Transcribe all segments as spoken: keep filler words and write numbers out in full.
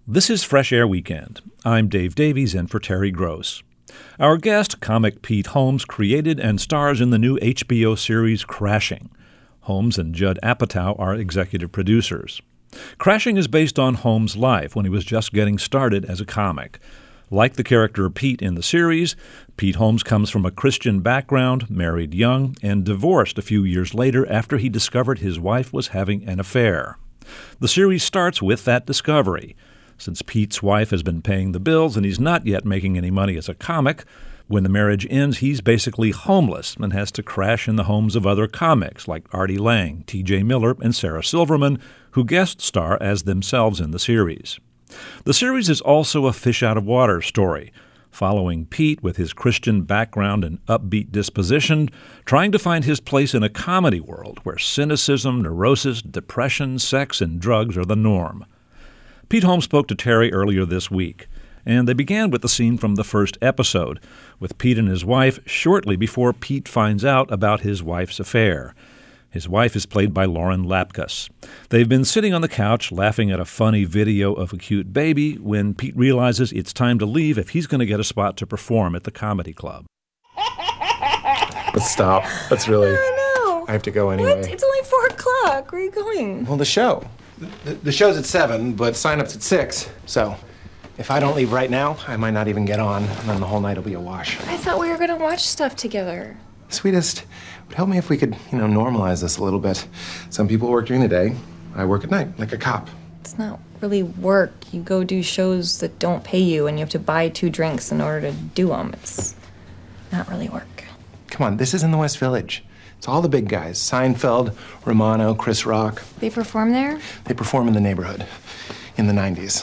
This is Fresh Air Weekend. I'm Dave Davies in for Terry Gross. Our guest, comic Pete Holmes, created and stars in the new H B O series Crashing. Holmes and Judd Apatow are executive producers. Crashing is based on Holmes' life when he was just getting started as a comic. Like the character Pete in the series, Pete Holmes comes from a Christian background, married young, and divorced a few years later after he discovered his wife was having an affair. The series starts with that discovery. Since Pete's wife has been paying the bills and he's not yet making any money as a comic, when the marriage ends, he's basically homeless and has to crash in the homes of other comics like Artie Lang, T J Miller, and Sarah Silverman, who guest star as themselves in the series. The series is also a fish-out-of-water story, following Pete with his Christian background and upbeat disposition, trying to find his place in a comedy world where cynicism, neurosis, depression, sex, and drugs are the norm. Pete Holmes spoke to Terry earlier this week, and they began with the scene from the first episode, with Pete and his wife shortly before Pete finds out about his wife's affair. His wife is played by Lauren Lapkus. They've been sitting on the couch laughing at a funny video of a cute baby when Pete realizes it's time to leave if he's going to get a spot to perform at the comedy club. Let's stop. Let's really... No, no. I have to go anyway. What? It's only four o'clock. Where are you going? Well, the show. The, the show's at seven, but sign-up's at six. So, if I don't leave right now, I might not even get on, and then the whole night will be a wash. I thought we were going to watch stuff together. Sweetest, it would help me if we could, you know, normalize this a little bit. Some people work during the day. I work at night, like a cop. It's not really work. You go do shows that don't pay you, and you have to buy two drinks in order to do them. It's not really work. Come on, this is in the West Village. It's all the big guys. Seinfeld, Romano, Chris Rock. They perform there? They perform in the neighborhood in the nineties.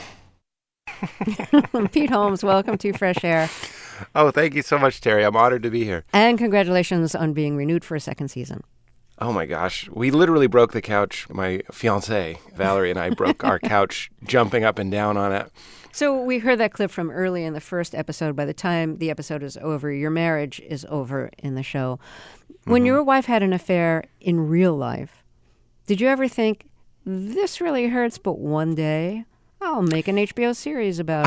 Pete Holmes, welcome to Fresh Air. Oh, thank you so much, Terry. I'm honored to be here. And congratulations on being renewed for a second season. Oh, my gosh. We literally broke the couch. My fiancée, Valerie, and I broke our couch jumping up and down on it. So we heard that clip from early in the first episode. By the time the episode is over, your marriage is over in the show. When mm-hmm. your wife had an affair in real life, did you ever think, this really hurts, but one day I'll make an H B O series about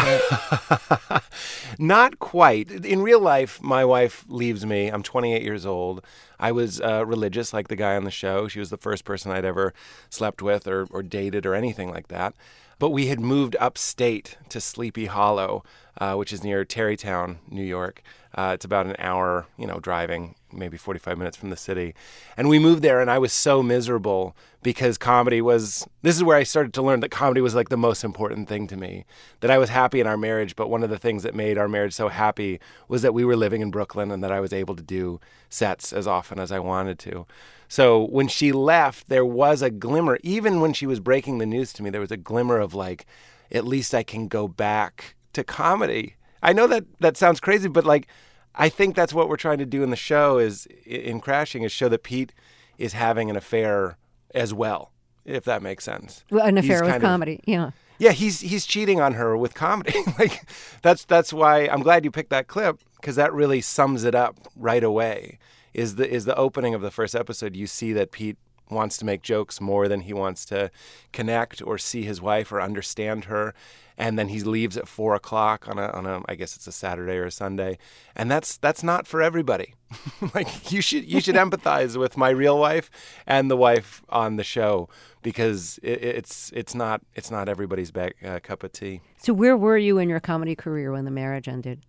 it? Not quite. In real life, my wife leaves me. I'm twenty-eight years old. I was uh, religious like the guy on the show. She was the first person I'd ever slept with or, or dated or anything like that. But we had moved upstate to Sleepy Hollow, uh, which is near Tarrytown, New York. Uh, it's about an hour, you know, driving, maybe forty-five minutes from the city. And we moved there, and I was so miserable because comedy was, this is where I started to learn that comedy was like the most important thing to me, that I was happy in our marriage, but one of the things that made our marriage so happy was that we were living in Brooklyn and that I was able to do sets as often as I wanted to. So when she left, there was a glimmer, even when she was breaking the news to me, there was a glimmer of like, at least I can go back to comedy. I know that that sounds crazy, but like, I think that's what we're trying to do in the show is in Crashing is show that Pete is having an affair as well, if that makes sense. Well, an affair He's with comedy, of, yeah. Yeah, he's he's cheating on her with comedy. Like that's that's why I'm glad you picked that clip because that really sums it up right away. Is the is the opening of the first episode? You see that Pete wants to make jokes more than he wants to connect or see his wife or understand her. And then he leaves at four o'clock on a, on a, I guess it's a Saturday or a Sunday, and that's that's not for everybody. Like you should you should empathize with my real wife and the wife on the show because it, it's it's not it's not everybody's back, uh, cup of tea. So where were you in your comedy career when the marriage ended?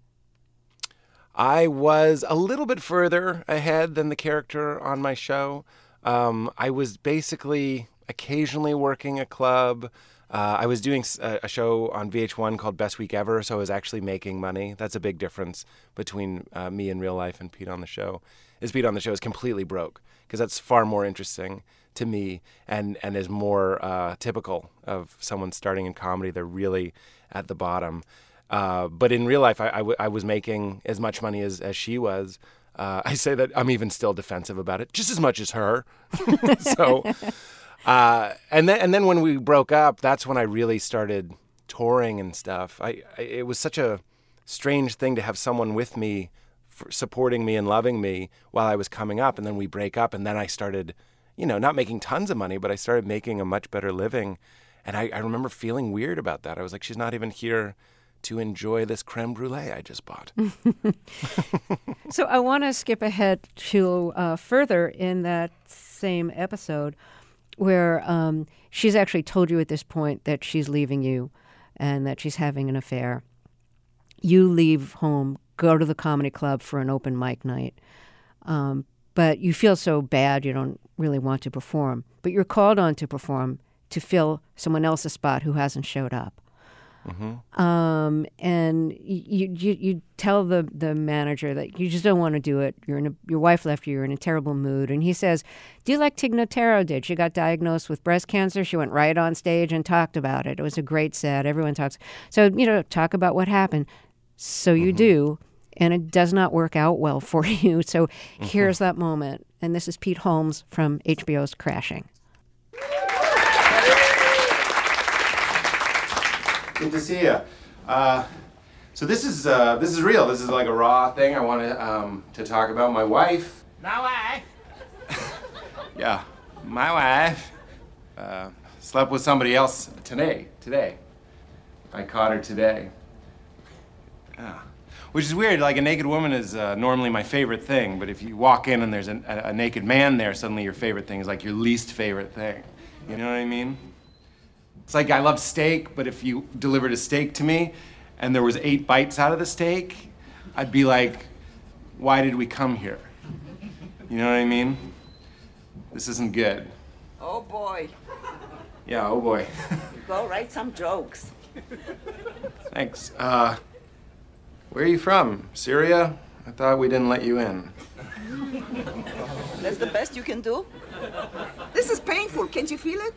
I was a little bit further ahead than the character on my show. Um, I was basically occasionally working a club. Uh, I was doing a, a show on V H one called Best Week Ever, so I was actually making money. That's a big difference between uh, me in real life and Pete on the show. Is Pete on the show is completely broke because that's far more interesting to me and, and is more uh, typical of someone starting in comedy. They're really at the bottom. Uh, but in real life, I, I, w- I was making as much money as, as she was. Uh, I say that I'm even still defensive about it, just as much as her. so... Uh, and then, and then when we broke up, that's when I really started touring and stuff. I, I it was such a strange thing to have someone with me, for supporting me and loving me while I was coming up. And then we break up, and then I started, you know, not making tons of money, but I started making a much better living. And I, I remember feeling weird about that. I was like, she's not even here to enjoy this creme brulee I just bought. So I want to skip ahead to uh, further in that same episode where um, she's actually told you at this point that she's leaving you and that she's having an affair. You leave home, go to the comedy club for an open mic night. Um, but you feel so bad you don't really want to perform. But you're called on to perform to fill someone else's spot who hasn't showed up. Mm-hmm. Um, and you, you you tell the, the manager that you just don't want to do it. You're in a, your wife left you. You're in a terrible mood. And he says, do you like Tig Notaro did? She got diagnosed with breast cancer. She went right on stage and talked about it. It was a great set. Everyone talks. So, you know, talk about what happened. So you mm-hmm. do. And it does not work out well for you. So mm-hmm. here's that moment. And this is Pete Holmes from H B O's Crashing. Good to see you. Uh, so this is uh, this is real. This is like a raw thing. I want to um, to talk about my wife. My wife. Yeah, my wife uh, slept with somebody else today. Today, I caught her today. Yeah, which is weird. Like a naked woman is uh, normally my favorite thing, but if you walk in and there's a, a, a naked man there, suddenly your favorite thing is like your least favorite thing. You know what I mean? It's like I love steak, but if you delivered a steak to me and there was eight bites out of the steak, I'd be like, why did we come here? You know what I mean? This isn't good. Oh boy. Yeah, oh boy. Go write some jokes. Thanks. Uh, where are you from? Syria? I thought we didn't let you in. That's the best you can do? This is painful. Can't you feel it?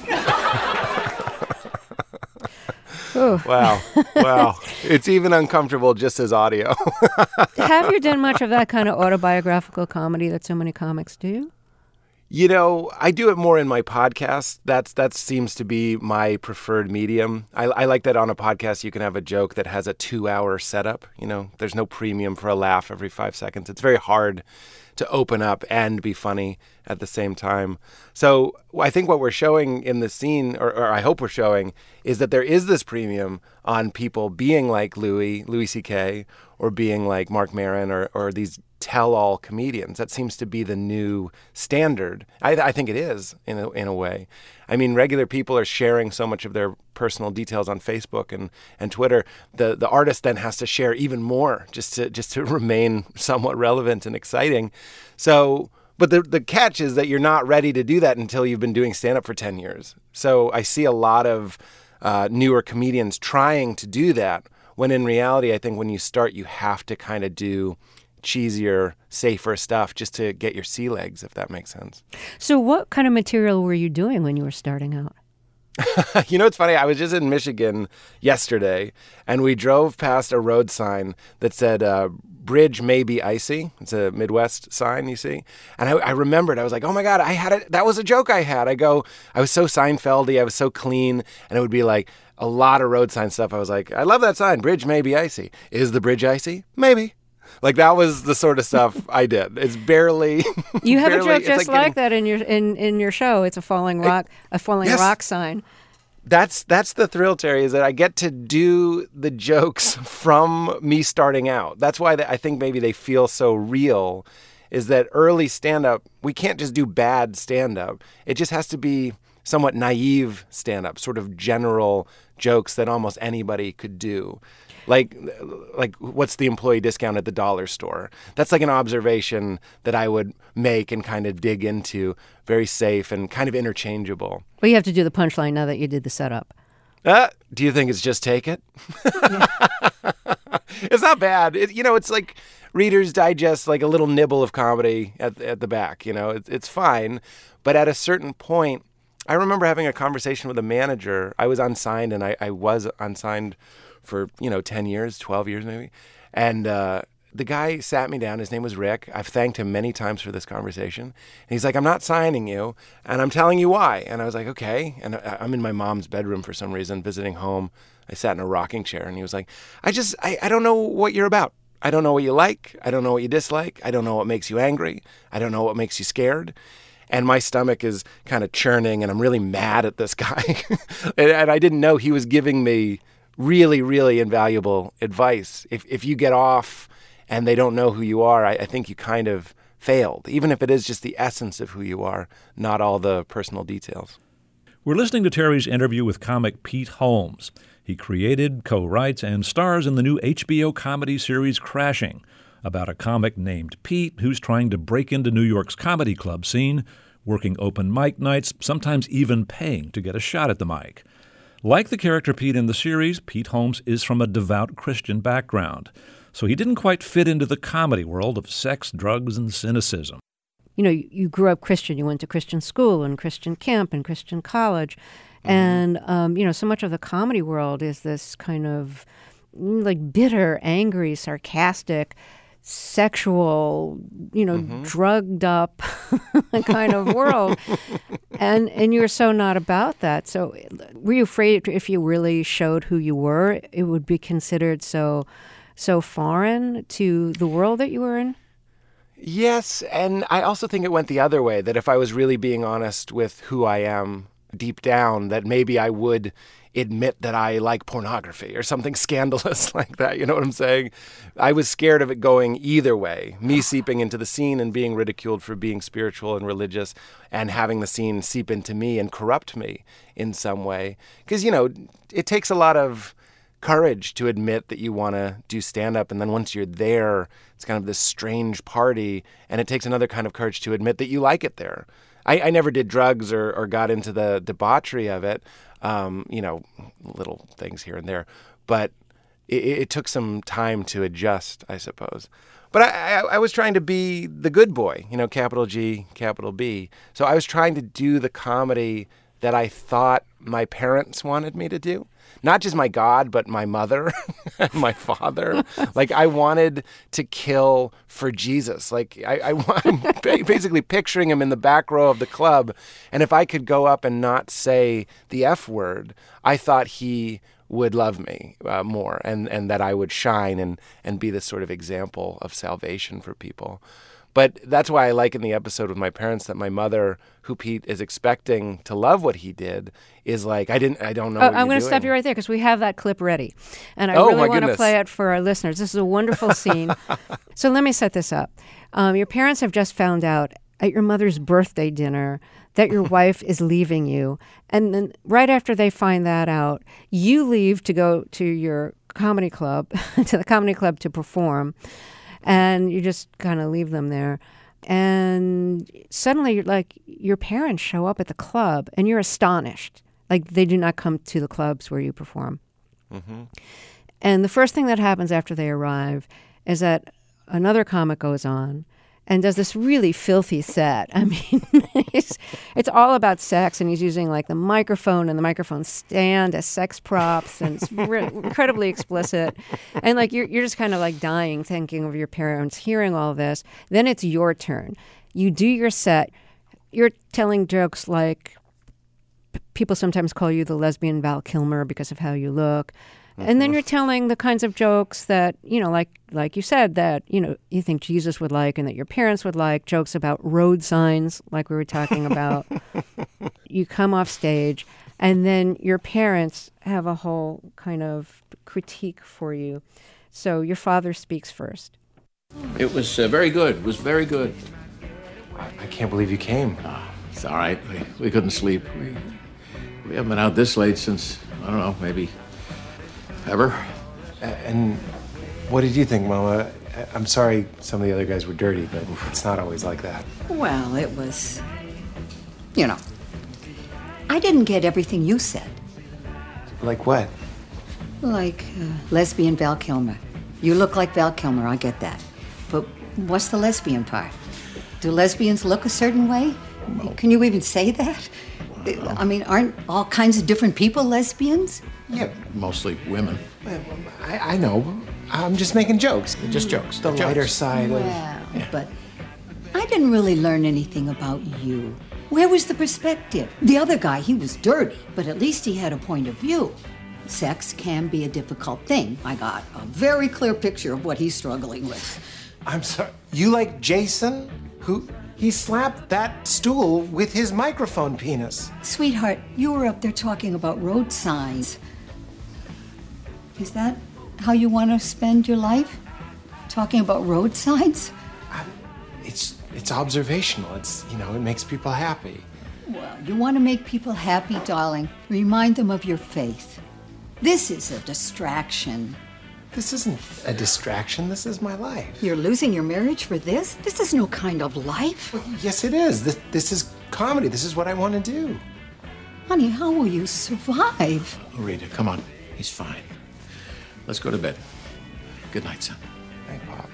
Wow. Wow. It's even uncomfortable just as audio. Have you done much of that kind of autobiographical comedy that so many comics do? You know, I do it more in my podcast. That's that seems to be my preferred medium. I, I like that on a podcast you can have a joke that has a two-hour setup. You know, there's no premium for a laugh every five seconds. It's very hard to open up and be funny at the same time. So I think what we're showing in the scene, or, or I hope we're showing, is that there is this premium on people being like Louis, Louis C K, or being like Marc Maron, or, or these tell-all comedians. That seems to be the new standard. I, I think it is, in a, in a way. I mean, regular people are sharing so much of their personal details on Facebook and, and Twitter. The the artist then has to share even more just to just to remain somewhat relevant and exciting. So, but the the catch is that you're not ready to do that until you've been doing stand-up for ten years. So I see a lot of uh, newer comedians trying to do that, when in reality, I think when you start, you have to kind of do cheesier, safer stuff just to get your sea legs, if that makes sense. So what kind of material were you doing when you were starting out? You know, it's funny. I was just in Michigan yesterday, and we drove past a road sign that said, uh, bridge may be icy. It's a Midwest sign, you see. And I, I remembered, I was like, oh my God, I had it. That was a joke I had. I go, I was so Seinfeldy, I was so clean, and it would be like a lot of road sign stuff. I was like, I love that sign. Bridge may be icy. Is the bridge icy? Maybe. Like, that was the sort of stuff I did. It's barely. You have barely, a joke just like, like getting, that in your in, in your show. It's a falling rock, a falling yes. rock sign. That's that's the thrill, Terry, is that I get to do the jokes from me starting out. That's why they, I think maybe they feel so real, is that early stand-up, we can't just do bad stand-up. It just has to be somewhat naive stand-up, sort of general jokes that almost anybody could do. Like, like what's the employee discount at the dollar store? That's like an observation that I would make and kind of dig into, very safe and kind of interchangeable. Well, you have to do the punchline now that you did the setup. Uh, do you think it's just take it? It's not bad. It, you know, it's like Reader's Digest, like a little nibble of comedy at at the back. You know, it, it's fine. But at a certain point, I remember having a conversation with a manager. I was unsigned, and I, I was unsigned for, you know, ten years, twelve years maybe. And uh, the guy sat me down. His name was Rick. I've thanked him many times for this conversation. And he's like, I'm not signing you, and I'm telling you why. And I was like, okay. And I'm in my mom's bedroom for some reason, visiting home. I sat in a rocking chair, and he was like, I just, I, I don't know what you're about. I don't know what you like. I don't know what you dislike. I don't know what makes you angry. I don't know what makes you scared. and my stomach is kind of churning, and I'm really mad at this guy. and, and I didn't know he was giving me really, really invaluable advice. If if you get off and they don't know who you are, I, I think you kind of failed, even if it is just the essence of who you are, not all the personal details. We're listening to Terry's interview with comic Pete Holmes. He created, co-writes, and stars in the new H B O comedy series Crashing, about a comic named Pete who's trying to break into New York's comedy club scene, working open mic nights, sometimes even paying to get a shot at the mic. Like the character Pete in the series, Pete Holmes is from a devout Christian background, so he didn't quite fit into the comedy world of sex, drugs, and cynicism. You know, you, you grew up Christian. You went to Christian school and Christian camp and Christian college. Mm-hmm. And, um, you know, so much of the comedy world is this kind of like bitter, angry, sarcastic, sexual, you know, mm-hmm. drugged up kind of world. and and you're so not about that. So were you afraid if you really showed who you were, it would be considered so so foreign to the world that you were in? Yes, and I also think it went the other way, that if I was really being honest with who I am deep down, that maybe I would admit that I like pornography or something scandalous like that. You know what I'm saying? I was scared of it going either way, me seeping into the scene and being ridiculed for being spiritual and religious, and having the scene seep into me and corrupt me in some way. Because, you know, it takes a lot of courage to admit that you want to do stand-up, and then once you're there, it's kind of this strange party, and it takes another kind of courage to admit that you like it there. I, I never did drugs or, or got into the debauchery of it, um, you know, little things here and there, but it, it took some time to adjust, I suppose. But I, I, I was trying to be the good boy, you know, capital G, capital B. So I was trying to do the comedy that I thought my parents wanted me to do. Not just my God, but my mother and my father. Like, I wanted to kill for Jesus. Like, I, I, I'm basically picturing him in the back row of the club. And if I could go up and not say the F word, I thought he would love me uh, more, and, and that I would shine and, and be this sort of example of salvation for people. But that's why I like in the episode with my parents that my mother, who Pete is expecting to love what he did, is like, I didn't, I don't know. Oh, what I'm going to stop you right there because we have that clip ready, and I oh, really want to goodness. play it for our listeners. This is a wonderful scene. So let me set this up. Um, your parents have just found out at your mother's birthday dinner that your wife is leaving you, and then right after they find that out, you leave to go to your comedy club, to the comedy club to perform. And you just kind of leave them there. And suddenly, you're like, your parents show up at the club, and you're astonished. Like, they do not come to the clubs where you perform. Mm-hmm. And the first thing that happens after they arrive is that another comic goes on and does this really filthy set. I mean, it's, it's all about sex, and he's using, like, the microphone and the microphone stand as sex props, and it's re- incredibly explicit. And, like, you're, you're just kind of, like, dying, thinking of your parents hearing all this. Then it's your turn. You do your set. You're telling jokes like, p- people sometimes call you the lesbian Val Kilmer because of how you look. And then you're telling the kinds of jokes that, you know, like like you said, that, you know, you think Jesus would like and that your parents would like, jokes about road signs, like we were talking about. You come off stage, and then your parents have a whole kind of critique for you. So your father speaks first. It was uh, very good. It was very good. I, I can't believe you came. Oh, it's all right. We, we couldn't sleep. We, we haven't been out this late since, I don't know, maybe... ever. And what did you think, Mama? I'm sorry some of the other guys were dirty, but it's not always like that. Well, it was, you know, I didn't get everything you said. Like what? Like uh, lesbian Val Kilmer. You look like Val Kilmer, I get that. But what's the lesbian part? Do lesbians look a certain way? No. Can you even say that? Well, I mean, aren't all kinds of different people lesbians? Yeah. Mostly women. I, I know. I'm just making jokes. Just jokes. The jokes. lighter side well, of... Yeah. But I didn't really learn anything about you. Where was the perspective? The other guy, he was dirty, but at least he had a point of view. Sex can be a difficult thing. I got a very clear picture of what he's struggling with. I'm sorry. You like Jason? Who He slapped that stool with his microphone penis. Sweetheart, you were up there talking about road signs. Is that how you want to spend your life? Talking about road signs? It's it's observational. It's, you know, it makes people happy. Well, you want to make people happy, darling. Remind them of your faith. This is a distraction. This isn't a distraction. This is my life. You're losing your marriage for this? This is no kind of life. Well, yes, it is. This, this is comedy. This is what I want to do. Honey, how will you survive? Rita, come on. He's fine. Let's go to bed. Good night, son. Hey, Pop.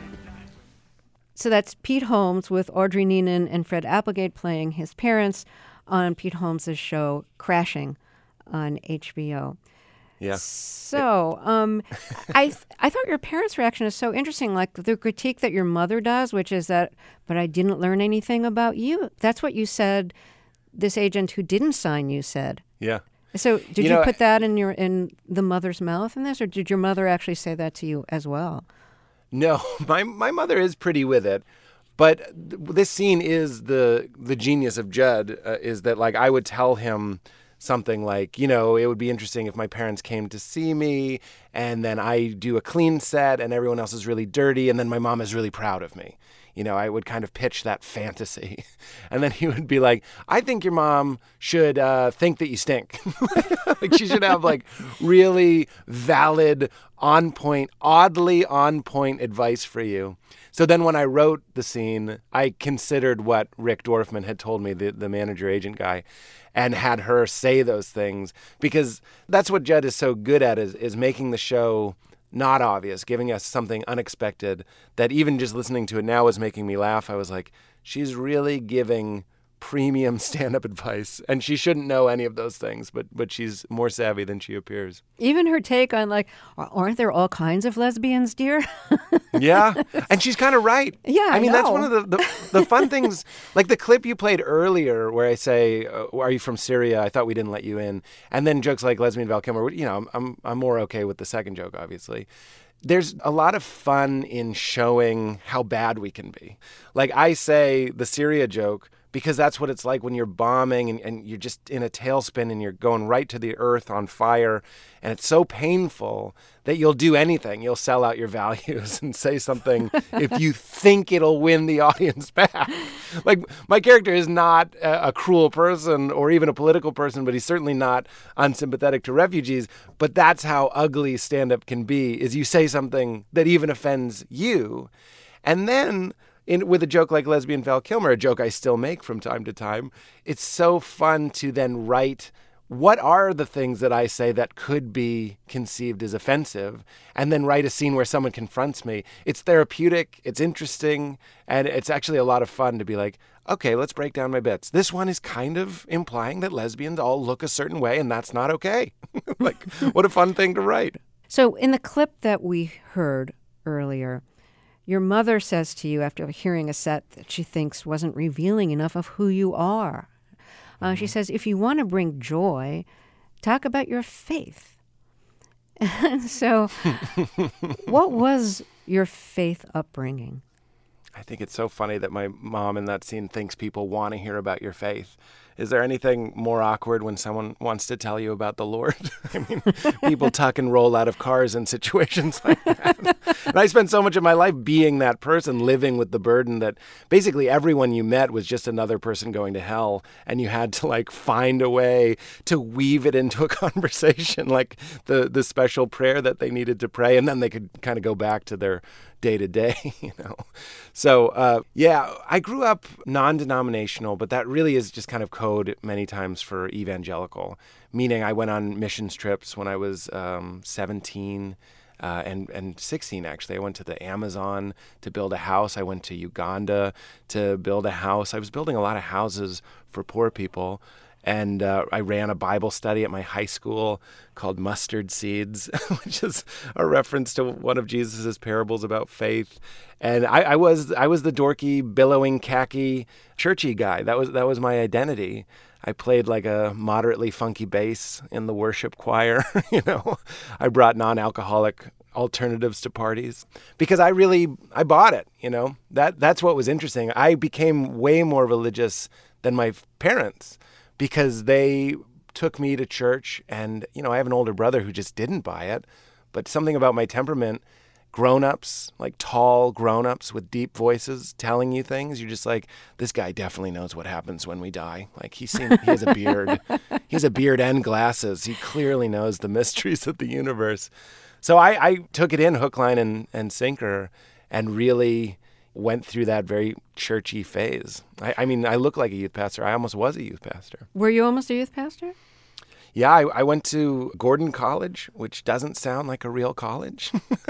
So that's Pete Holmes with Audrey Neenan and Fred Applegate playing his parents on Pete Holmes' show Crashing on H B O. Yeah. So, um, I th- I thought your parents' reaction is so interesting, like the critique that your mother does, which is that, but I didn't learn anything about you. That's what you said. This agent who didn't sign you said. Yeah. So, did You you, know, put that in your in the mother's mouth in this, or did your mother actually say that to you as well? No, my my mother is pretty with it, but th- this scene is the the genius of Judd uh, is that, like, I would tell him something like, you know, it would be interesting if my parents came to see me and then I do a clean set and everyone else is really dirty and then my mom is really proud of me. You know, I would kind of pitch that fantasy. And then he would be like, I think your mom should uh, think that you stink. Like, she should have, like, really valid, on point, oddly on point advice for you. So then when I wrote the scene, I considered what Rick Dorfman had told me, the, the manager agent guy, and had her say those things, because that's what Judd is so good at, is, is making the show not obvious, giving us something unexpected that even just listening to it now was making me laugh. I was like, she's really giving premium stand-up advice, and she shouldn't know any of those things, but but she's more savvy than she appears. Even her take on, like, aren't there all kinds of lesbians, dear? Yeah, and she's kind of right. Yeah, I mean, I that's know. one of the, the, the fun things, like the clip you played earlier where I say, uh, are you from Syria? I thought we didn't let you in. And then jokes like lesbian Val Kilmer, you know, I'm, I'm, I'm more okay with the second joke, obviously. There's a lot of fun in showing how bad we can be. Like, I say the Syria joke because that's what it's like when you're bombing and, and you're just in a tailspin and you're going right to the earth on fire. And it's so painful that you'll do anything. You'll sell out your values and say something if you think it'll win the audience back. Like, my character is not a, a cruel person or even a political person, but he's certainly not unsympathetic to refugees. But that's how ugly stand-up can be, is you say something that even offends you. And then in, with a joke like lesbian Val Kilmer, a joke I still make from time to time, it's so fun to then write, what are the things that I say that could be conceived as offensive, and then write a scene where someone confronts me. It's therapeutic, it's interesting, and it's actually a lot of fun to be like, okay, let's break down my bits. This one is kind of implying that lesbians all look a certain way, and that's not okay. Like, what a fun thing to write. So in the clip that we heard earlier, your mother says to you after hearing a set that she thinks wasn't revealing enough of who you are. Uh, she says, if you want to bring joy, talk about your faith. And so what was your faith upbringing? I think it's so funny that my mom in that scene thinks people want to hear about your faith. Is there anything more awkward when someone wants to tell you about the Lord? I mean, people tuck and roll out of cars in situations like that. And I spent so much of my life being that person, living with the burden that basically everyone you met was just another person going to hell. And you had to, like, find a way to weave it into a conversation, like the, the special prayer that they needed to pray. And then they could kind of go back to their day to day, you know. So, uh, yeah, I grew up non-denominational, but that really is just kind of code many times for evangelical, meaning I went on missions trips when I was um, seventeen uh, and, and sixteen, actually. I went to the Amazon to build a house. I went to Uganda to build a house. I was building a lot of houses for poor people. And uh, I ran a Bible study at my high school called Mustard Seeds, which is a reference to one of Jesus's parables about faith. And I, I was I was the dorky, billowing, khaki, churchy guy. That was that was my identity. I played like a moderately funky bass in the worship choir. You know, I brought non-alcoholic alternatives to parties because I really, I bought it, you know. That That's what was interesting. I became way more religious than my parents because they took me to church and, you know, I have an older brother who just didn't buy it. But something about my temperament, grown-ups, like tall grown-ups with deep voices telling you things, you're just like, this guy definitely knows what happens when we die. Like he seems, he has a beard. He has a beard and glasses. He clearly knows the mysteries of the universe. So I, I took it in hook, line, and, and sinker and really went through that very churchy phase. I, I mean, I look like a youth pastor. I almost was a youth pastor. Were you almost a youth pastor? Yeah, I, I went to Gordon College, which doesn't sound like a real college.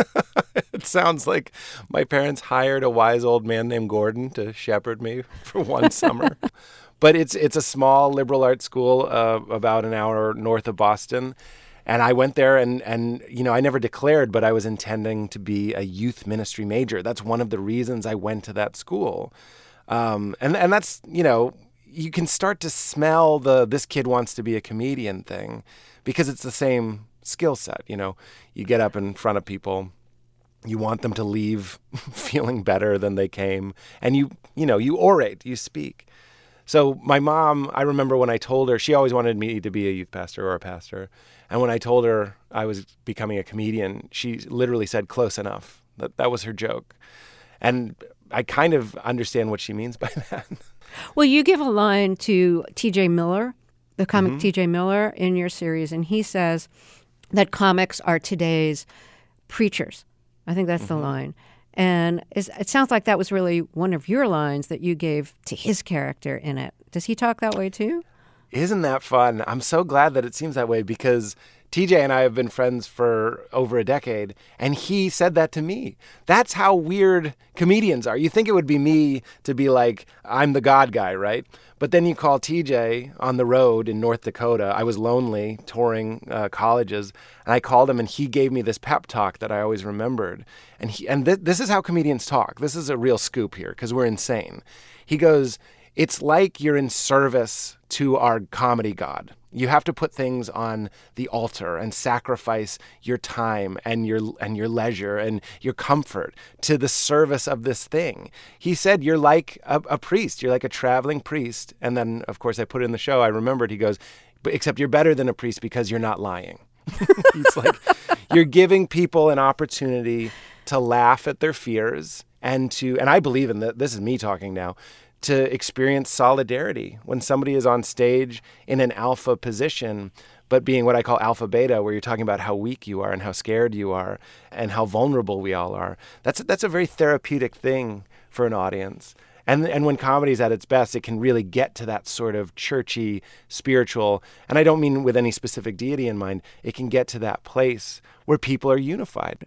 It sounds like my parents hired a wise old man named Gordon to shepherd me for one summer. But it's it's a small liberal arts school uh, about an hour north of Boston. And I went there and, and, you know, I never declared, but I was intending to be a youth ministry major. That's one of the reasons I went to that school. Um, and, and that's, you know, you can start to smell the this kid wants to be a comedian thing because it's the same skill set. You know, you get up in front of people, you want them to leave feeling better than they came, and you, you know, you orate, you speak. So my mom, I remember when I told her, she always wanted me to be a youth pastor or a pastor. And when I told her I was becoming a comedian, she literally said, close enough. That that was her joke. And I kind of understand what she means by that. Well, you give a line to T J Miller, the comic Mm-hmm. T J Miller, in your series, and he says that comics are today's preachers. I think that's mm-hmm. the line. And it's, it sounds like that was really one of your lines that you gave to his character in it. Does he talk that way too? Isn't that fun? I'm so glad that it seems that way because T J and I have been friends for over a decade, and he said that to me. That's how weird comedians are. You think it would be me to be like, I'm the God guy, right? But then you call T J on the road in North Dakota. I was lonely, touring uh, colleges, and I called him, and he gave me this pep talk that I always remembered. And he, and th- this is how comedians talk. This is a real scoop here, because we're insane. He goes, it's like you're in service to our comedy god. You have to put things on the altar and sacrifice your time and your and your leisure and your comfort to the service of this thing. He said, you're like a, a priest. You're like a traveling priest. And then, of course, I put it in the show. I remembered he goes, but except you're better than a priest because you're not lying. He's like, you're giving people an opportunity to laugh at their fears and to, and I believe in that. This is me talking now. To experience solidarity when somebody is on stage in an alpha position, but being what I call alpha beta, where you're talking about how weak you are and how scared you are and how vulnerable we all are. That's that's a very therapeutic thing for an audience. And and when comedy is at its best, it can really get to that sort of churchy, spiritual, and I don't mean with any specific deity in mind, it can get to that place where people are unified.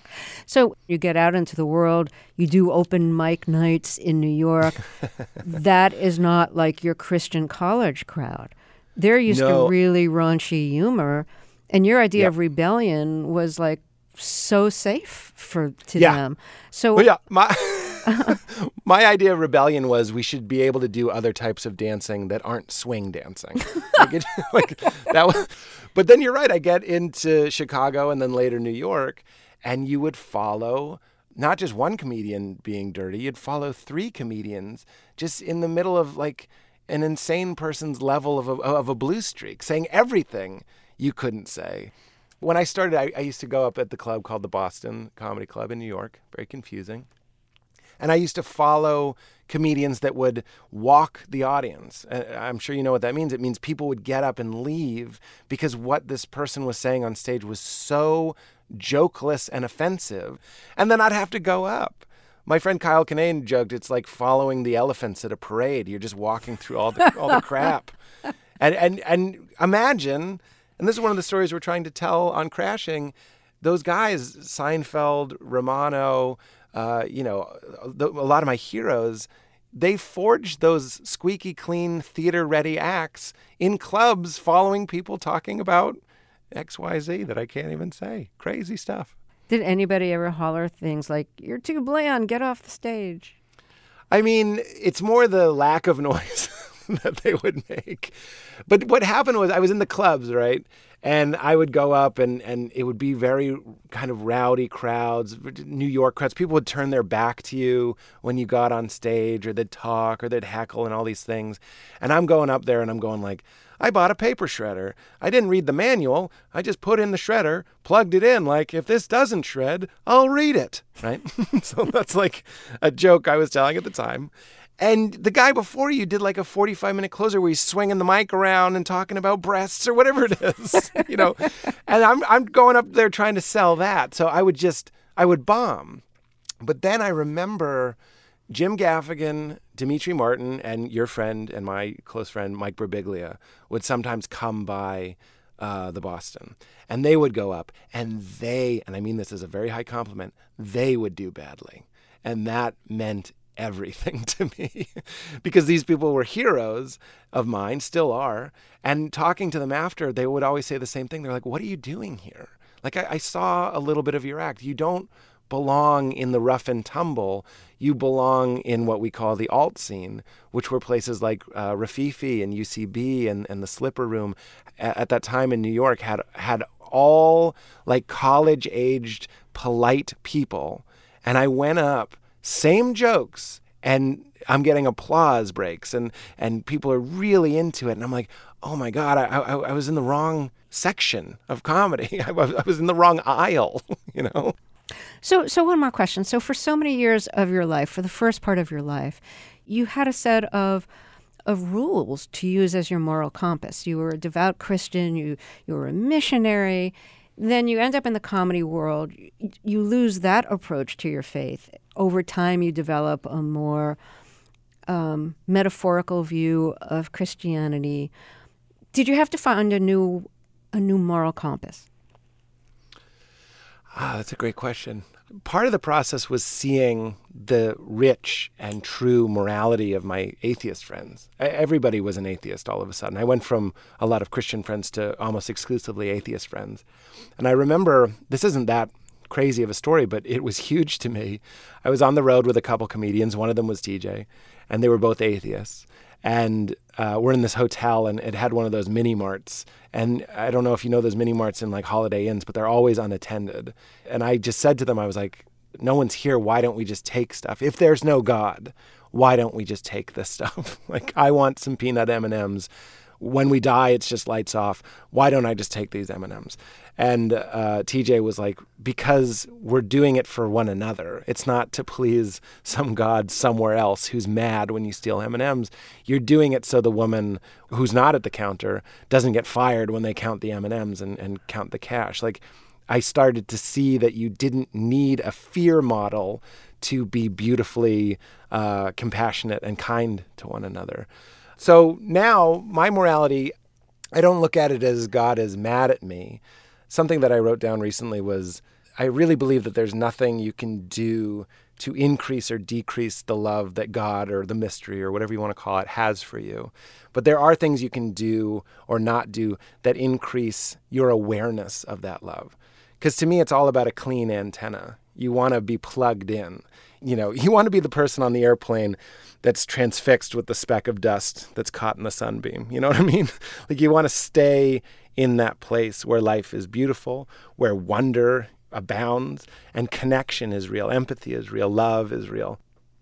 So you get out into the world, you do open mic nights in New York. That is not like your Christian college crowd. They're used No. to really raunchy humor. And your idea Yep. of rebellion was like so safe for to Yeah. them. So Well, yeah, my my idea of rebellion was we should be able to do other types of dancing that aren't swing dancing. like, it, like that was, but then you're right. I get into Chicago and then later New York, and you would follow not just one comedian being dirty, you'd follow three comedians just in the middle of like an insane person's level of a, of a blue streak, saying everything you couldn't say. When I started, I, I used to go up at the club called the Boston Comedy Club in New York. Very confusing. And I used to follow comedians that would walk the audience. Uh, I'm sure you know what that means. It means people would get up and leave because what this person was saying on stage was so jokeless and offensive. And then I'd have to go up. My friend Kyle Kinane joked, it's like following the elephants at a parade. You're just walking through all the all the crap. And, and, and imagine, and this is one of the stories we're trying to tell on Crashing, those guys, Seinfeld, Romano, Uh, you know, the, a lot of my heroes, they forged those squeaky clean theater-ready acts in clubs following people talking about X Y Z that I can't even say. Crazy stuff. did anybody ever holler things like, you're too bland, get off the stage? I mean, it's more the lack of noise that they would make. But what happened was I was in the clubs, right? And I would go up and, and it would be very kind of rowdy crowds, New York crowds. People would turn their back to you when you got on stage, or they'd talk, or they'd heckle and all these things. And I'm going up there and I'm going like, I bought a paper shredder. I didn't read the manual. I just put in the shredder, plugged it in. Like, if this doesn't shred, I'll read it, right? So that's like a joke I was telling at the time. And the guy before you did like a forty-five minute closer where he's swinging the mic around and talking about breasts or whatever it is, you know. And I'm I'm going up there trying to sell that. So I would just, I would bomb. But then I remember Jim Gaffigan, Demetri Martin, and your friend and my close friend, Mike Birbiglia, would sometimes come by uh, the Boston. And they would go up and they, and I mean this as a very high compliment, they would do badly. And that meant everything to me because these people were heroes of mine, still are. And talking to them after, they would always say the same thing. They're like, what are you doing here? Like, I, I saw a little bit of your act. You don't belong in the rough and tumble. You belong in what we call the alt scene, which were places like uh, Rafifi and U C B and, and the Slipper Room at, at that time in New York had had all like college-aged, polite people. And I went up, same jokes, and I'm getting applause breaks, and, and people are really into it. And I'm like, oh my God, I, I, I was in the wrong section of comedy. I was, I was in the wrong aisle, you know? So, so one more question. So for so many years of your life, for the first part of your life, you had a set of of rules to use as your moral compass. You were a devout Christian. You you were a missionary. Then you end up in the comedy world. You lose that approach to your faith. Over time, you develop a more um, metaphorical view of Christianity. Did you have to find a new a new moral compass? Ah, that's a great question. Part of the process was seeing the rich and true morality of my atheist friends. Everybody was an atheist all of a sudden. I went from a lot of Christian friends to almost exclusively atheist friends. And I remember, this isn't that crazy of a story, but it was huge to me. I was on the road with a couple comedians. One of them was T J, and they were both atheists. And uh, we're in this hotel, and it had one of those mini marts. And I don't know if you know those mini marts in like Holiday Inns, but they're always unattended. And I just said to them, I was like, no one's here. Why don't we just take stuff? If there's no God, why don't we just take this stuff? Like, I want some peanut M and M's. When we die, it's just lights off. Why don't I just take these M and M's? And uh, T J was like, because we're doing it for one another. It's not to please some God somewhere else who's mad when you steal M and M's. You're doing it so the woman who's not at the counter doesn't get fired when they count the M and M's and, and count the cash. Like, I started to see that you didn't need a fear model to be beautifully uh, compassionate and kind to one another. So now my morality, I don't look at it as God is mad at me. Something that I wrote down recently was, I really believe that there's nothing you can do to increase or decrease the love that God or the mystery or whatever you want to call it has for you. But there are things you can do or not do that increase your awareness of that love. Because to me, it's all about a clean antenna. You want to be plugged in. You know, you want to be the person on the airplane that's transfixed with the speck of dust that's caught in the sunbeam. You know what I mean? Like, you want to stay in that place where life is beautiful, where wonder abounds, and connection is real, empathy is real, love is real.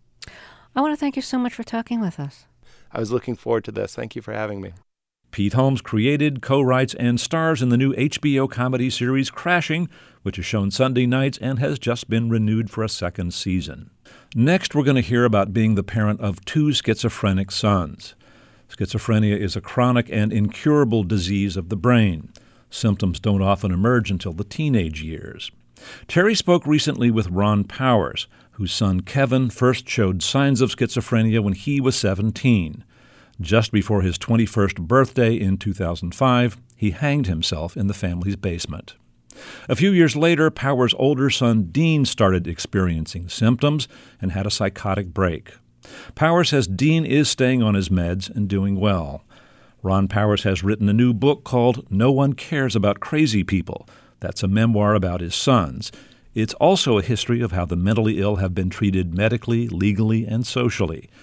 I want to thank you so much for talking with us. I was looking forward to this. Thank you for having me. Pete Holmes created, co-writes, and stars in the new H B O comedy series Crashing, which is shown Sunday nights and has just been renewed for a second season. Next, we're going to hear about being the parent of two schizophrenic sons. Schizophrenia is a chronic and incurable disease of the brain. Symptoms don't often emerge until the teenage years. Terry spoke recently with Ron Powers, whose son Kevin first showed signs of schizophrenia when he was seventeen. Just before his twenty-first birthday in two thousand five, he hanged himself in the family's basement. A few years later, Powers' older son Dean started experiencing symptoms and had a psychotic break. Powers says Dean is staying on his meds and doing well. Ron Powers has written a new book called No One Cares About Crazy People. That's a memoir about his sons. It's also a history of how the mentally ill have been treated medically, legally, and socially.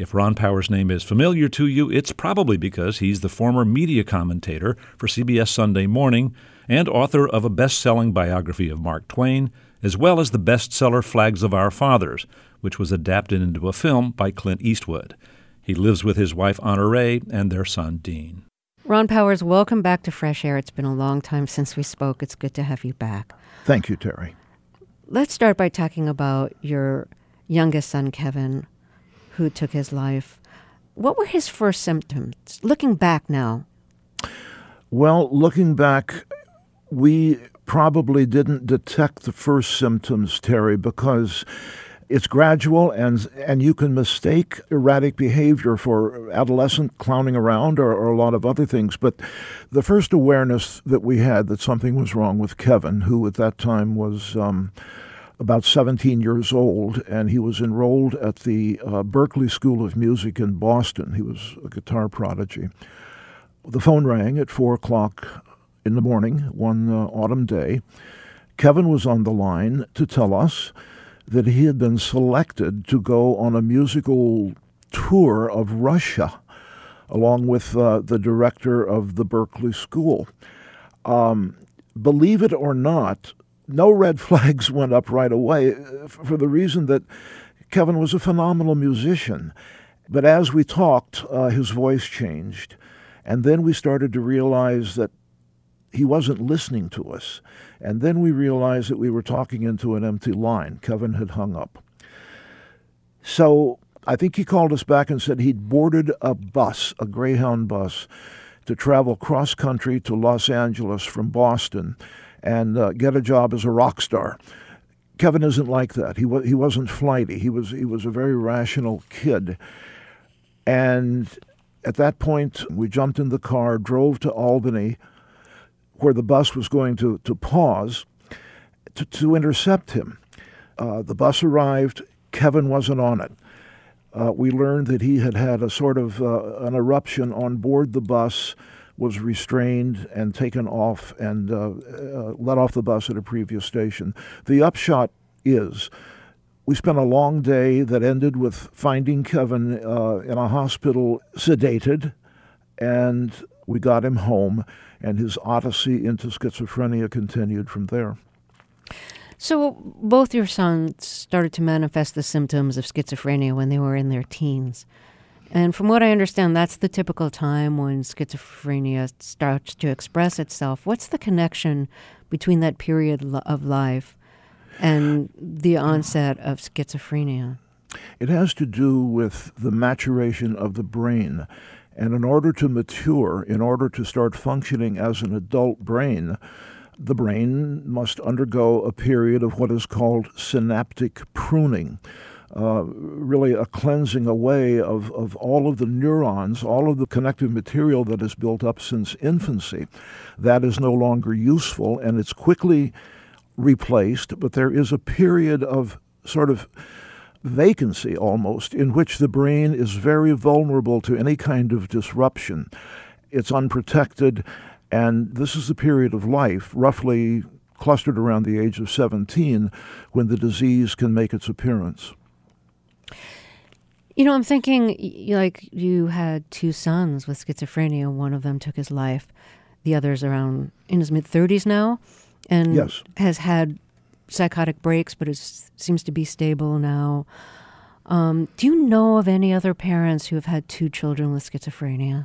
If Ron Powers' name is familiar to you, it's probably because he's the former media commentator for C B S Sunday Morning and author of a best-selling biography of Mark Twain, as well as the bestseller Flags of Our Fathers, which was adapted into a film by Clint Eastwood. He lives with his wife Honore and their son Dean. Ron Powers, welcome back to Fresh Air. It's been a long time since we spoke. It's good to have you back. Thank you, Terry. Let's start by talking about your youngest son, Kevin, who took his life. What were his first symptoms, looking back now? Well, looking back, we probably didn't detect the first symptoms, Terry, because it's gradual, and and you can mistake erratic behavior for adolescent clowning around or, or a lot of other things. But the first awareness that we had that something was wrong with Kevin, who at that time was um, about seventeen years old, and he was enrolled at the uh, Berklee School of Music in Boston. He was a guitar prodigy. The phone rang at four o'clock in the morning one uh, autumn day. Kevin was on the line to tell us that he had been selected to go on a musical tour of Russia, along with uh, the director of the Berklee School. Um, believe it or not, no red flags went up right away for the reason that Kevin was a phenomenal musician. But as we talked, uh, his voice changed. And then we started to realize that he wasn't listening to us. And then we realized that we were talking into an empty line. Kevin had hung up. So I think he called us back and said he'd boarded a bus, a Greyhound bus, to travel cross-country to Los Angeles from Boston and uh, get a job as a rock star. Kevin isn't like that. He, wa- he wasn't flighty. He was, he was a very rational kid. And at that point, we jumped in the car, drove to Albany, where the bus was going to, to pause to, to intercept him. Uh, the bus arrived. Kevin wasn't on it. Uh, we learned that he had had a sort of uh, an eruption on board the bus, was restrained and taken off and uh, uh, let off the bus at a previous station. The upshot is we spent a long day that ended with finding Kevin uh, in a hospital sedated, and we got him home, and his odyssey into schizophrenia continued from there. So both your sons started to manifest the symptoms of schizophrenia when they were in their teens. And from what I understand, that's the typical time when schizophrenia starts to express itself. What's the connection between that period of life and the onset of schizophrenia? It has to do with the maturation of the brain. And in order to mature, in order to start functioning as an adult brain, the brain must undergo a period of what is called synaptic pruning, uh, really a cleansing away of, of all of the neurons, all of the connective material that is built up since infancy. That is no longer useful, and it's quickly replaced, but there is a period of sort of vacancy almost, in which the brain is very vulnerable to any kind of disruption. It's unprotected, and this is the period of life, roughly clustered around the age of seventeen, when the disease can make its appearance. You know, I'm thinking, like, you had two sons with schizophrenia. One of them took his life. The other's around in his mid-thirties now, and yes. has had psychotic breaks, but it seems to be stable now. Um, do you know of any other parents who have had two children with schizophrenia?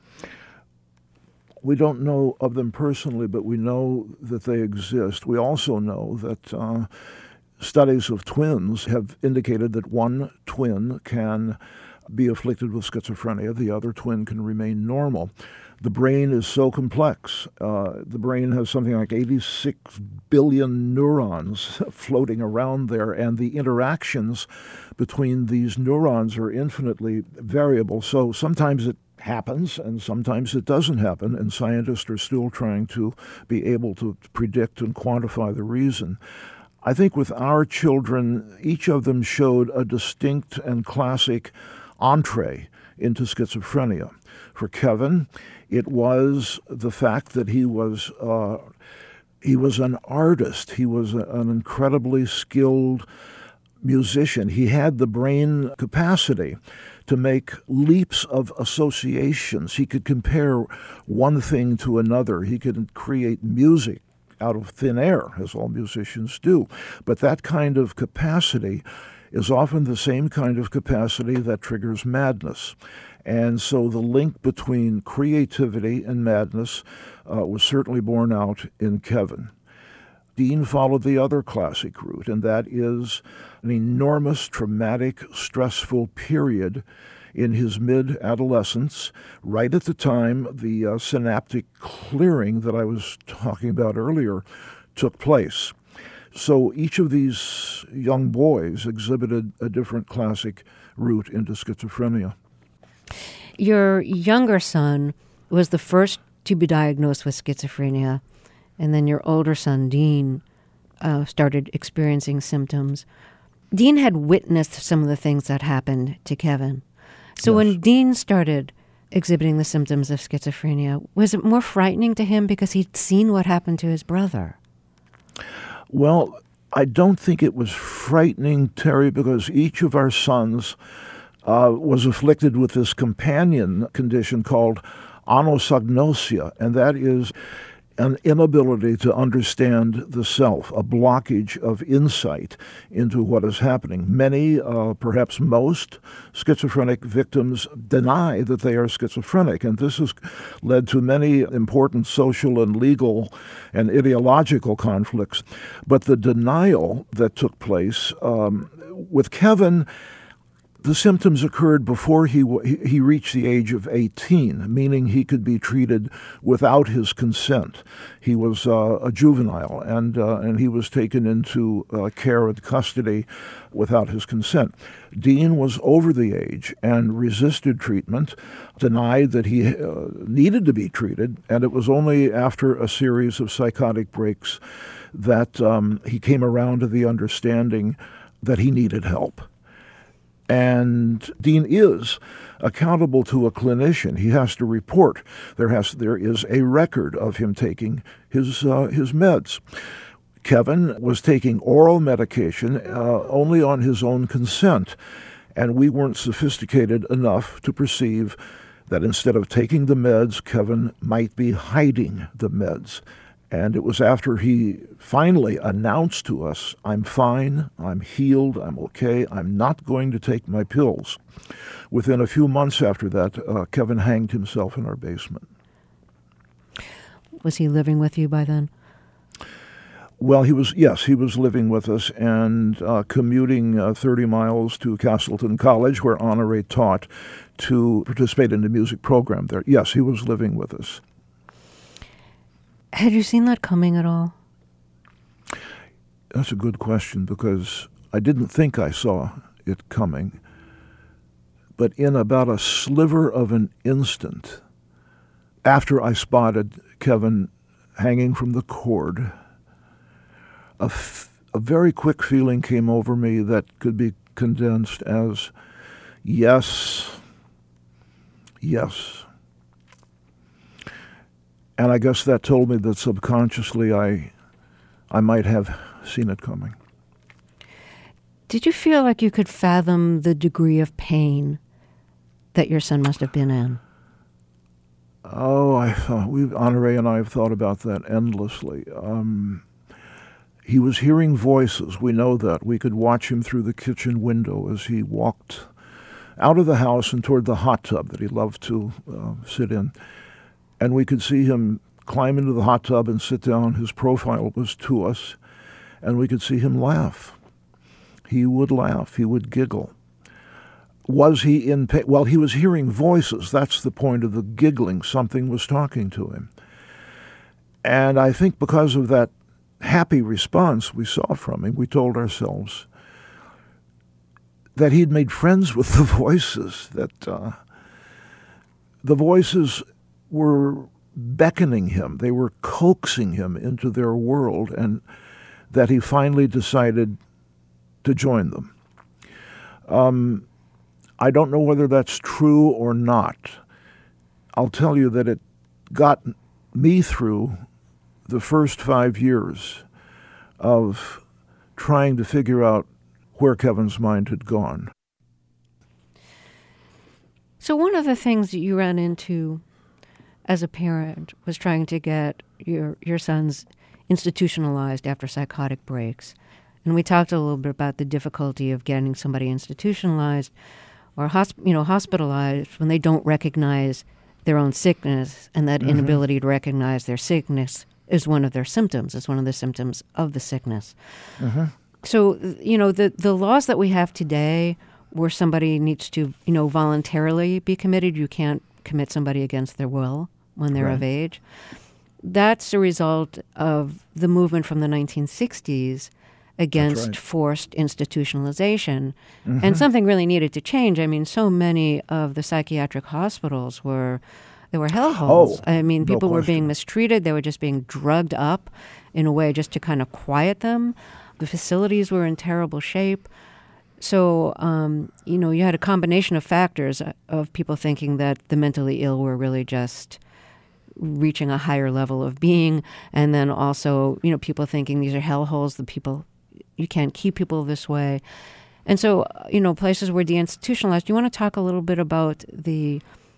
We don't know of them personally, but we know that they exist. We also know that uh, studies of twins have indicated that one twin can be afflicted with schizophrenia, the other twin can remain normal. The brain is so complex. Uh, the brain has something like eighty-six billion neurons floating around there, and the interactions between these neurons are infinitely variable. So sometimes it happens, and sometimes it doesn't happen, and scientists are still trying to be able to predict and quantify the reason. I think with our children, each of them showed a distinct and classic entree into schizophrenia. For Kevin, it was the fact that he was uh, he was an artist. He was a, an incredibly skilled musician. He had the brain capacity to make leaps of associations. He could compare one thing to another. He could create music out of thin air, as all musicians do. But that kind of capacity is often the same kind of capacity that triggers madness. And so the link between creativity and madness uh, was certainly borne out in Kevin. Dean followed the other classic route, and that is an enormous, traumatic, stressful period in his mid-adolescence, right at the time the uh, synaptic clearing that I was talking about earlier took place. So each of these young boys exhibited a different classic route into schizophrenia. Your younger son was the first to be diagnosed with schizophrenia, and then your older son, Dean, uh, started experiencing symptoms. Dean had witnessed some of the things that happened to Kevin. So yes. When Dean started exhibiting the symptoms of schizophrenia, was it more frightening to him because he'd seen what happened to his brother? Well, I don't think it was frightening, Terry, because each of our sons uh, was afflicted with this companion condition called anosognosia, and that is an inability to understand the self, a blockage of insight into what is happening. Many, uh, perhaps most, schizophrenic victims deny that they are schizophrenic, and this has led to many important social and legal and ideological conflicts. But the denial that took place um, with Kevin, the symptoms occurred before he he reached the age of eighteen, meaning he could be treated without his consent. He was uh, a juvenile, and uh, and he was taken into uh, care and custody without his consent. Dean was over the age and resisted treatment, denied that he uh, needed to be treated, and it was only after a series of psychotic breaks that um, he came around to the understanding that he needed help. And Dean is accountable to a clinician. He has to report. There has there is a record of him taking his uh, his meds. Kevin was taking oral medication uh, only on his own consent, and we weren't sophisticated enough to perceive that instead of taking the meds, Kevin might be hiding the meds. And it was after he finally announced to us, I'm fine, I'm healed, I'm okay, I'm not going to take my pills. Within a few months after that, uh, Kevin hanged himself in our basement. Was he living with you by then? Well, he was, yes, he was living with us and uh, commuting uh, thirty miles to Castleton College, where Honoré taught, to participate in the music program there. Yes, he was living with us. Had you seen that coming at all? That's a good question, because I didn't think I saw it coming. But in about a sliver of an instant, after I spotted Kevin hanging from the cord, a, f- a very quick feeling came over me that could be condensed as, yes, yes. And I guess that told me that subconsciously I I might have seen it coming. Did you feel like you could fathom the degree of pain that your son must have been in? Oh, I thought, we, Honoré and I have thought about that endlessly. Um, he was hearing voices. We know that. We could watch him through the kitchen window as he walked out of the house and toward the hot tub that he loved to uh, sit in. And we could see him climb into the hot tub and sit down. His profile was to us, and we could see him laugh. He would laugh. He would giggle. Was he in pain? Well, he was hearing voices. That's the point of the giggling. Something was talking to him. And I think because of that happy response we saw from him, we told ourselves that he'd made friends with the voices, that uh, the voices were beckoning him, they were coaxing him into their world, and that he finally decided to join them. Um, I don't know whether that's true or not. I'll tell you that it got me through the first five years of trying to figure out where Kevin's mind had gone. So one of the things that you ran into as a parent was trying to get your your sons institutionalized after psychotic breaks. And we talked a little bit about the difficulty of getting somebody institutionalized or hosp- you know, hospitalized when they don't recognize their own sickness, and that mm-hmm. inability to recognize their sickness is one of their symptoms. It's one of the symptoms of the sickness. Mm-hmm. So, you know, the, the laws that we have today where somebody needs to, you know, voluntarily be committed, you can't commit somebody against their will when they're right. of age. That's a result of the movement from the nineteen sixties against right. forced institutionalization. Mm-hmm. And something really needed to change. I mean, so many of the psychiatric hospitals were, they were hellholes. Oh, I mean, people no were being mistreated. They were just being drugged up in a way just to kind of quiet them. The facilities were in terrible shape. So, um, you know, you had a combination of factors of people thinking that the mentally ill were really just reaching a higher level of being, and then also, you know, people thinking these are hellholes, the people, you can't keep people this way. And so, you know, places were deinstitutionalized. Do you want to talk a little bit about the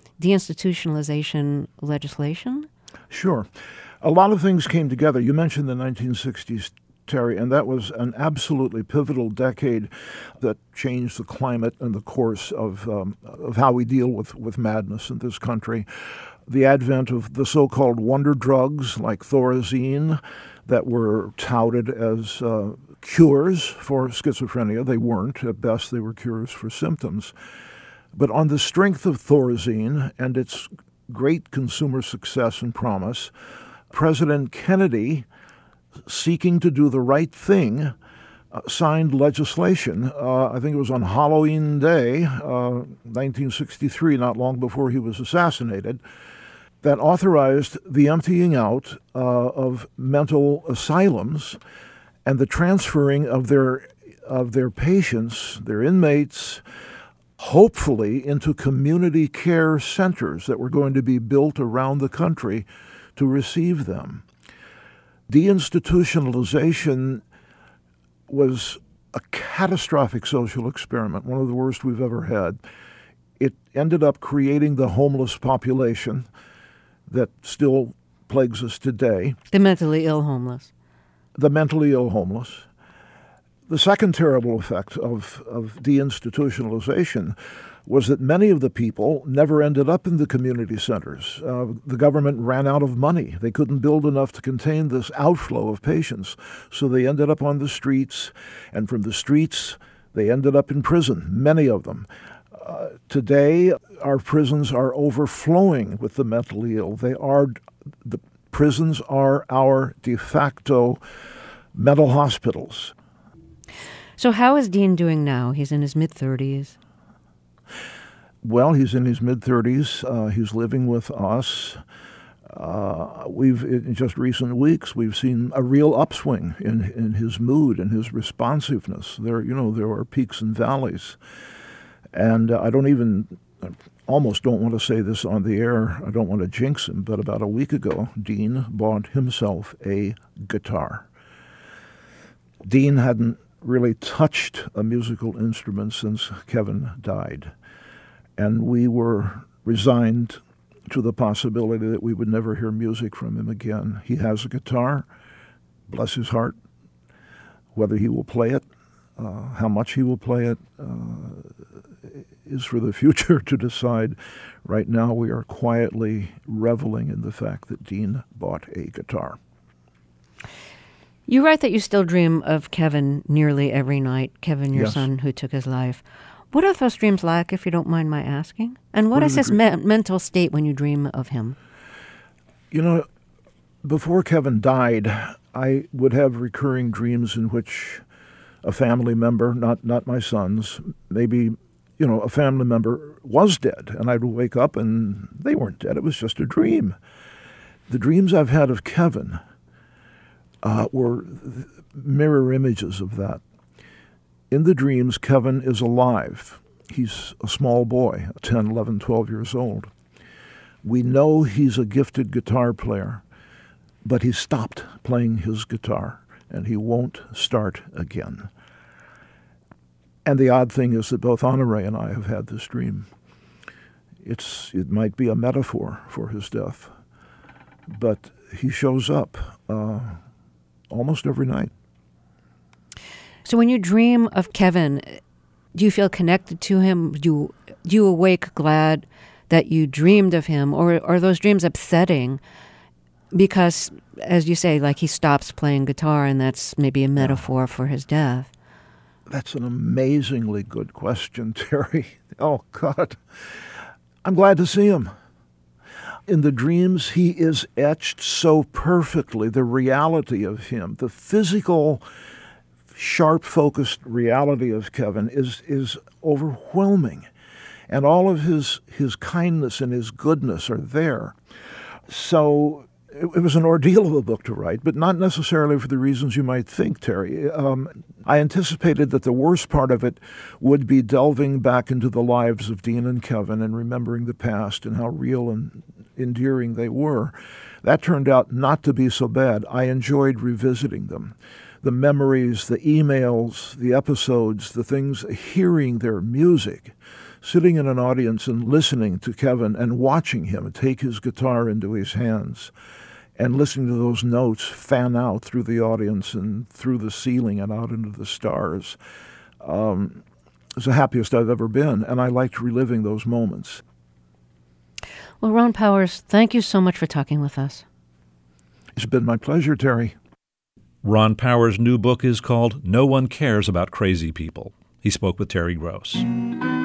deinstitutionalization legislation? Sure. A lot of things came together. You mentioned the nineteen sixties, Terry, and that was an absolutely pivotal decade that changed the climate and the course of um, of how we deal with, with madness in this country. The advent of the so-called wonder drugs like Thorazine that were touted as uh, cures for schizophrenia. They weren't. At best, they were cures for symptoms. But on the strength of Thorazine and its great consumer success and promise, President Kennedy, seeking to do the right thing, uh, signed legislation. Uh, I think it was on Halloween Day, uh, nineteen sixty-three, not long before he was assassinated, that authorized the emptying out uh, of mental asylums and the transferring of their of their patients, their inmates, hopefully into community care centers that were going to be built around the country to receive them. Deinstitutionalization was a catastrophic social experiment, one of the worst we've ever had. It ended up creating the homeless population that still plagues us today. The mentally ill homeless. The mentally ill homeless. The second terrible effect of, of deinstitutionalization was that many of the people never ended up in the community centers. Uh, the government ran out of money. They couldn't build enough to contain this outflow of patients, so they ended up on the streets, and from the streets, they ended up in prison, many of them. Uh, today, our prisons are overflowing with the mentally ill. They are, the prisons are our de facto mental hospitals. So how is Dean doing now? He's in his mid-thirties. Well, he's in his mid-thirties. Uh, he's living with us. Uh, we've, in just recent weeks, we've seen a real upswing in, in his mood and his responsiveness. There, you know, there are peaks and valleys. And uh, I don't even, I almost don't want to say this on the air. I don't want to jinx him, but about a week ago, Dean bought himself a guitar. Dean hadn't really touched a musical instrument since Kevin died. And we were resigned to the possibility that we would never hear music from him again. He has a guitar, bless his heart. Whether he will play it, uh, how much he will play it, uh, is for the future to decide. Right now we are quietly reveling in the fact that Dean bought a guitar. You write that you still dream of Kevin nearly every night, Kevin, your Yes. son who took his life. What are those dreams like, if you don't mind my asking? And what, What is are the his dre- me- mental state when you dream of him? You know, before Kevin died, I would have recurring dreams in which a family member, not, not my sons, maybe, you know, a family member was dead. And I'd wake up and they weren't dead. It was just a dream. The dreams I've had of Kevin uh, were mirror images of that. In the dreams, Kevin is alive. He's a small boy, ten, eleven, twelve years old. We know he's a gifted guitar player, but he stopped playing his guitar, and he won't start again. And the odd thing is that both Honoré and I have had this dream. It's it might be a metaphor for his death, but he shows up uh, almost every night. So when you dream of Kevin, do you feel connected to him? Do you, do you awake glad that you dreamed of him, or are those dreams upsetting because, as you say, like he stops playing guitar and that's maybe a metaphor for his death? That's an amazingly good question, Terry. Oh, God. I'm glad to see him. In the dreams, he is etched so perfectly, the reality of him, the physical, sharp-focused reality of Kevin is is overwhelming. And all of his, his kindness and his goodness are there. So it, it was an ordeal of a book to write, but not necessarily for the reasons you might think, Terry. Um, I anticipated that the worst part of it would be delving back into the lives of Dean and Kevin and remembering the past and how real and endearing they were. That turned out not to be so bad. I enjoyed revisiting them. The memories, the emails, the episodes, the things, hearing their music, sitting in an audience and listening to Kevin and watching him take his guitar into his hands and listening to those notes fan out through the audience and through the ceiling and out into the stars. Um, it was the happiest I've ever been, and I liked reliving those moments. Well, Ron Powers, thank you so much for talking with us. It's been my pleasure, Terry. Ron Powers' new book is called No One Cares About Crazy People. He spoke with Terry Gross.